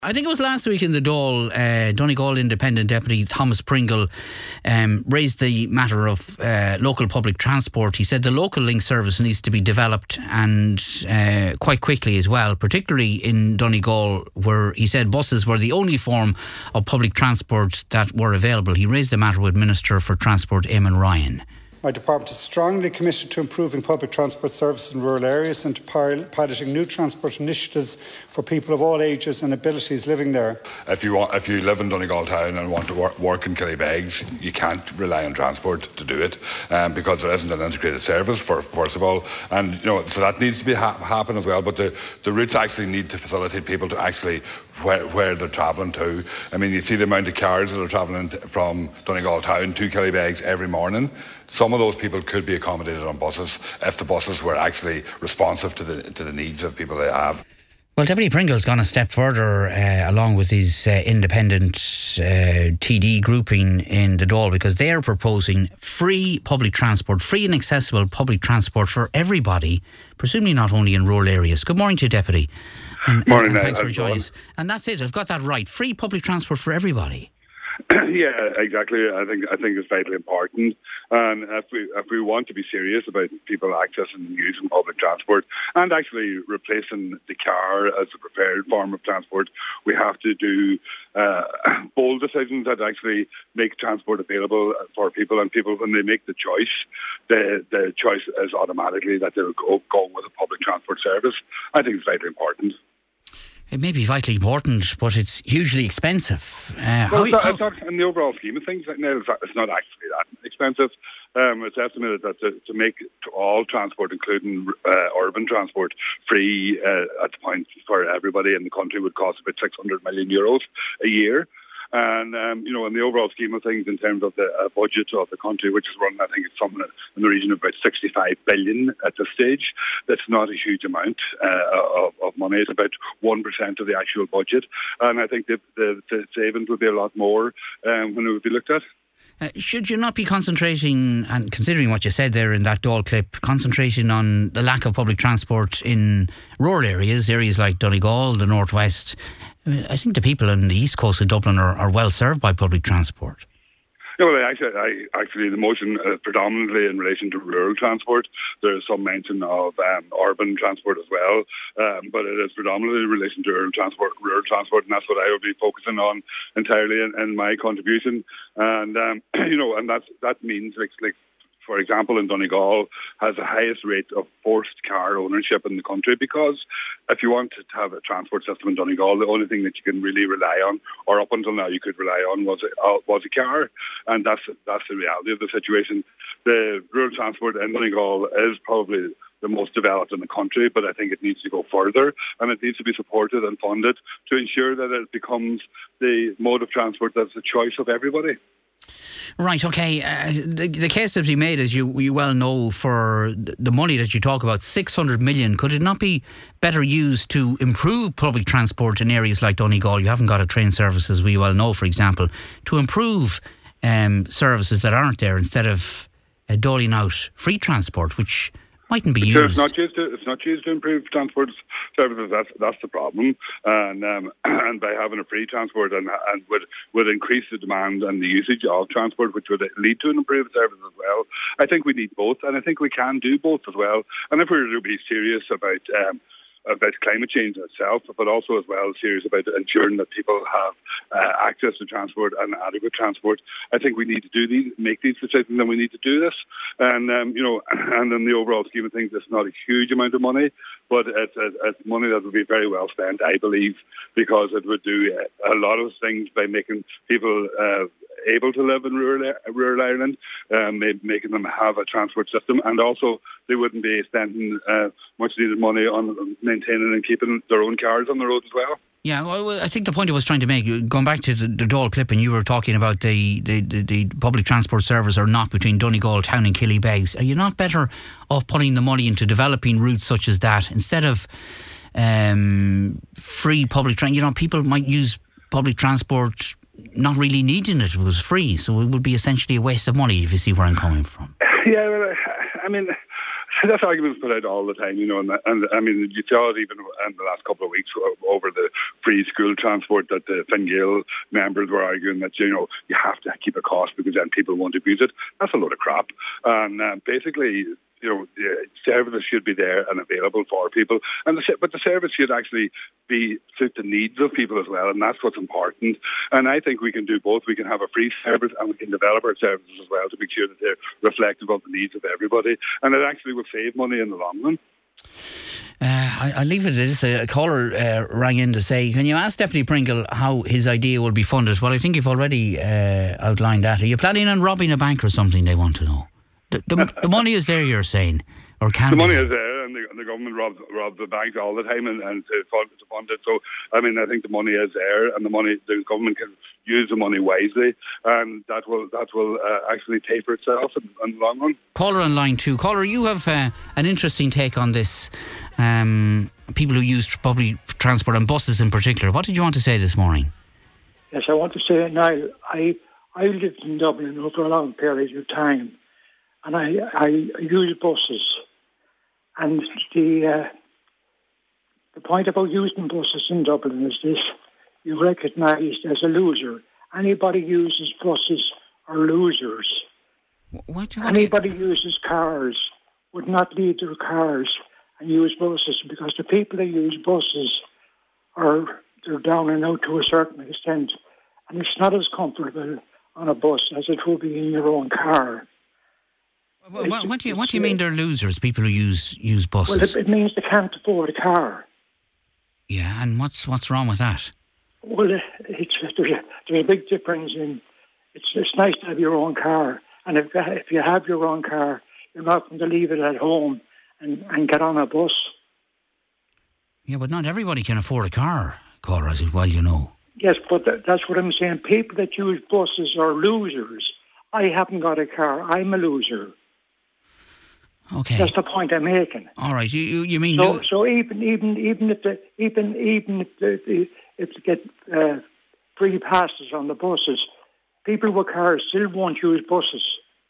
I think it was last week in the Dáil, Donegal Independent Deputy Thomas Pringle raised the matter of local public transport. He said the local link service needs to be developed and quite quickly as well, particularly in Donegal, where he said buses were the only form of public transport that were available. He raised the matter with Minister for Transport Eamon Ryan. My department is strongly committed to improving public transport services in rural areas and to piloting new transport initiatives for people of all ages and abilities living there. If you live in Donegal town and want to work in Killybegs, you can't rely on transport to do it because there isn't an integrated service, first of all. And so that needs to be happen as well. But the routes actually need to facilitate people to actually where they're travelling to. I mean, you see the amount of cars that are travelling from Donegal town to Killybegs every morning. Some of those people could be accommodated on buses if the buses were actually responsive to the needs of people they have. Well, Deputy Pringle's gone a step further along with his independent TD grouping in the Dáil, because they are proposing free public transport, free and accessible public transport for everybody, presumably not only in rural areas. Good morning to you, Deputy. Morning, and thanks for joining us. And that's it, I've got that right. Free public transport for everybody. Yeah, exactly. I think it's vitally important, and if we want to be serious about people accessing and using public transport and actually replacing the car as a preferred form of transport, we have to do bold decisions that actually make transport available for people. And people, when they make the choice, the choice is automatically that they'll go with a public transport service. I think it's vitally important. It may be vitally important, but it's hugely expensive. It's not, in the overall scheme of things, it's not actually that expensive. It's estimated that to make all transport, including urban transport, free at the point for everybody in the country would cost about €600 million a year. And, in the overall scheme of things, in terms of the budget of the country, which is running, I think it's something in the region of about 65 billion at this stage, that's not a huge amount of money. It's about 1% of the actual budget. And I think the savings would be a lot more when it would be looked at. Should you not be concentrating, and considering what you said there in that Dáil clip, concentrating on the lack of public transport in rural areas like Donegal, the Northwest? I think the people on the east coast of Dublin are well served by public transport. Yeah, well, actually, the motion predominantly in relation to rural transport. There's some mention of urban transport as well, but it is predominantly in relation to rural transport, and that's what I will be focusing on entirely in my contribution. And and that means like. For example, in Donegal has the highest rate of forced car ownership in the country, because if you want to have a transport system in Donegal, the only thing that you can really rely on, or up until now you could rely on, was a car, and that's the reality of the situation. The rural transport in Donegal is probably the most developed in the country, but I think it needs to go further, and it needs to be supported and funded to ensure that it becomes the mode of transport that's the choice of everybody. Right, okay. The case that we made, as you well know, for the money that you talk about, 600 million, could it not be better used to improve public transport in areas like Donegal? You haven't got a train service, as we well know, for example, to improve services that aren't there, instead of doling out free transport, which mightn't be used. It's not used to improve transport services. That's the problem. And by having a free transport and would increase the demand and the usage of transport, which would lead to an improved service as well. I think we need both, and I think we can do both as well. And if we're to be serious about climate change itself, but also as well serious about ensuring that people have access to transport and adequate transport, I think we need to make these decisions, and we need to do this. And and in the overall scheme of things, it's not a huge amount of money, but it's money that would be very well spent, I believe, because it would do a lot of things by making people able to live in rural Ireland, making them have a transport system, and also they wouldn't be spending much needed money on maintaining and keeping their own cars on the road as well. Yeah, well, I think the point I was trying to make, going back to the Dáil clip, and you were talking about the public transport service or not between Donegal town and Killybegs. Are you not better off putting the money into developing routes such as that instead of free public transport? People might use public transport not really needing it if it was free, so it would be essentially a waste of money, if you see where I'm coming from. Yeah, well, I mean, That argument's put out all the time, and I mean, you saw it even in the last couple of weeks over the free school transport that the Fine Gael members were arguing that, you have to keep a cost because then people won't abuse it. That's a load of crap. And basically, services should be there and available for people, but the service should actually suit the needs of people as well, and that's what's important. And I think we can do both. We can have a free service and we can develop our services as well to make sure that they're reflective of the needs of everybody, and it actually will save money in the long run. I'll leave it at this. A caller rang in to say, can you ask Deputy Pringle how his idea will be funded? Well, I think you've already outlined that. Are you planning on robbing a bank or something, they want to know? The money is there, you're saying, or can the money is there, and the government robs the banks all the time, and to fund it. So I mean, I think the money is there, and the government can use the money wisely, and that will actually pay for itself in the long run. Caller on line 2. Caller, you have an interesting take on this. People who use public transport and buses in particular. What did you want to say this morning? Yes, I want to say, Niall, I lived in Dublin over a long period of time. And I use buses, and the point about using buses in Dublin is this: you're recognised as a loser. Anybody uses buses are losers. Anybody uses cars would not leave their cars and use buses, because the people that use buses they're down and out to a certain extent, and it's not as comfortable on a bus as it would be in your own car. What do you mean they're losers, people who use buses? Well, it means they can't afford a car. Yeah, and what's wrong with that? Well, there's a big difference in... It's nice to have your own car, and if you have your own car, you're not going to leave it at home and get on a bus. Yeah, but not everybody can afford a car, caller, as well you know. Yes, but that's what I'm saying. People that use buses are losers. I haven't got a car. I'm a loser. Okay. That's the point I'm making. All right. You mean so even if they get free passes on the buses, people with cars still won't use buses.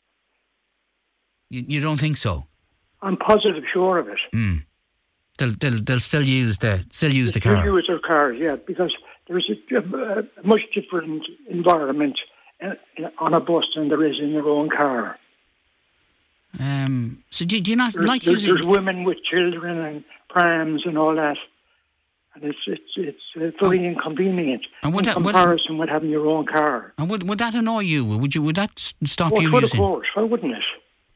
You don't think so? I'm positive sure of it. They'll still use the car. Still use their cars, yeah, because there's a much different environment on a bus than there is in your own car. So do you not like using... There's women with children and prams and all that, and it's very inconvenient in comparison with having your own car. And would that annoy you? Would that stop you using... Of course, why wouldn't it?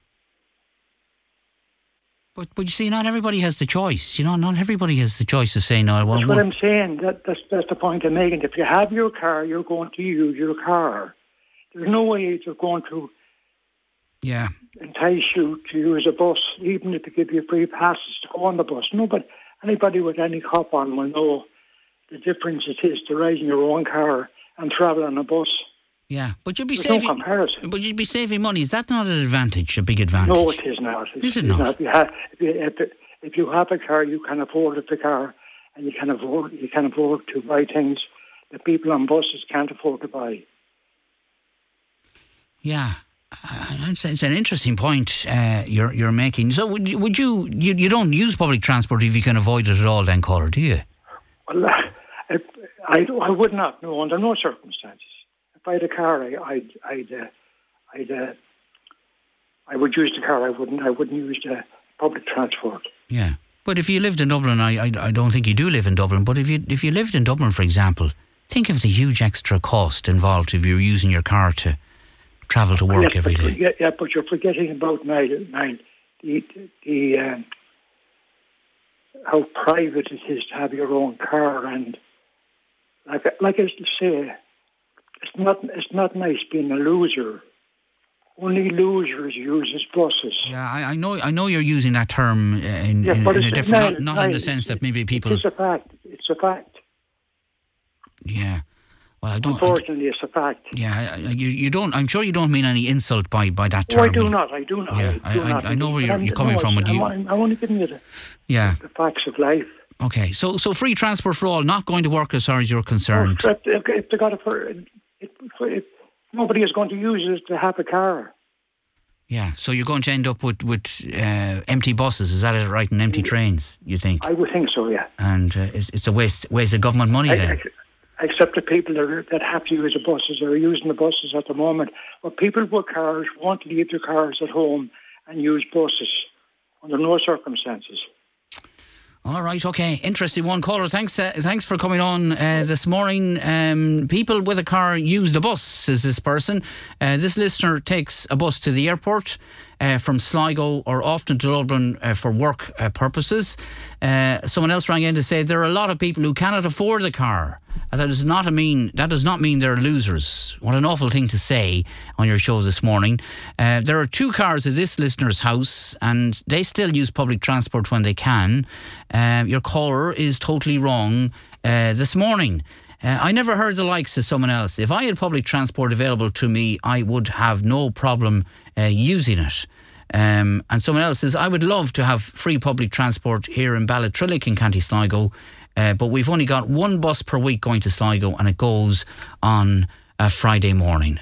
But you see, not everybody has the choice. Not everybody has the choice of saying, "No, I won't." That's what I'm saying. That's the point I'm making. If you have your car, you're going to use your car. There's no way they're going to entice you to use a bus, even if they give you free passes to go on the bus. No, but anybody with any cop on will know the difference it is to ride in your own car and travel on a bus. Yeah, but you'd be There's no comparison. But you'd be saving money. Is that not an advantage, a big advantage? No, it is not. Is it not? If you have a car, you can afford the car, and you can afford to buy things that people on buses can't afford to buy. Yeah, it's an interesting point you're making. So would you don't use public transport if you can avoid it at all, then, caller, do you? Well, I would not. No, under no circumstances. If I had a car, I would use the car. I wouldn't use the public transport. Yeah, but if you lived in Dublin, I don't think you do live in Dublin. But if you lived in Dublin, for example, think of the huge extra cost involved if you're using your car to travel to work every day. Yeah, but you're forgetting about Niall, how private it is to have your own car, and like I used to say. It's not nice being a loser. Only losers use buses. Yeah, I know you're using that term in a different, not in the sense that maybe people. It's a fact. It's a fact. Yeah. Well, I don't. Unfortunately, it's a fact. Yeah, you don't. I'm sure you don't mean any insult by that term. I do not. Yeah, I know where you're coming from. I'm only giving you the facts of life. Okay, so free transport for all not going to work as far as you're concerned. If they got nobody is going to use it to have a car. Yeah, so you're going to end up with empty buses, is that it, right, and empty trains, you think? I would think so, yeah. And it's a waste of government money then. Except the people that have to use the buses or are using the buses at the moment. But people with cars won't leave their cars at home and use buses under no circumstances. All right, okay. Interesting one. Caller, thanks for coming on this morning. People with a car use the bus, says this person. This listener takes a bus to the airport from Sligo or often to Dublin for work purposes. Someone else rang in to say there are a lot of people who cannot afford a car. That does not mean they're losers. What an awful thing to say on your show this morning. There are 2 cars at this listener's house and they still use public transport when they can. Your caller is totally wrong this morning. I never heard the likes of someone else. If I had public transport available to me, I would have no problem using it. And someone else says, I would love to have free public transport here in Ballatrillick in County Sligo, but we've only got 1 bus per week going to Sligo and it goes on a Friday morning.